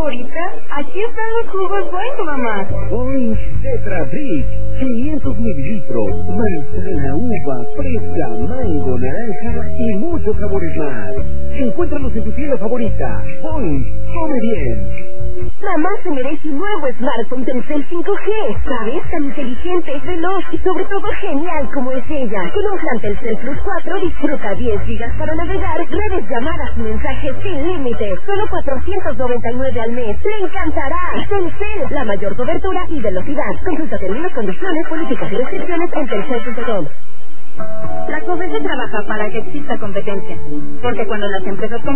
favorita? Aquí están los jugos Boing, mamá. Boing Tetra Brick, 500 mililitros, manzana, uva, fresa, mango, naranja y muchos sabores más. Encuéntralos en tu tienda favorita. Boing, come bien. Mamá se merece un nuevo smartphone Telcel 5G, ¿sabes? Tan inteligente, veloz y sobre todo genial como es ella. Con un plan Telcel Plus 4 disfruta 10 gigas para navegar, redes, llamadas y mensajes sin límite. Solo 499 al mes. ¡Le encantará! Telcel, la mayor cobertura y velocidad. Consulta términos, condiciones, políticas y restricciones en telcel.com. La COFESE trabaja para que exista competencia, porque cuando las empresas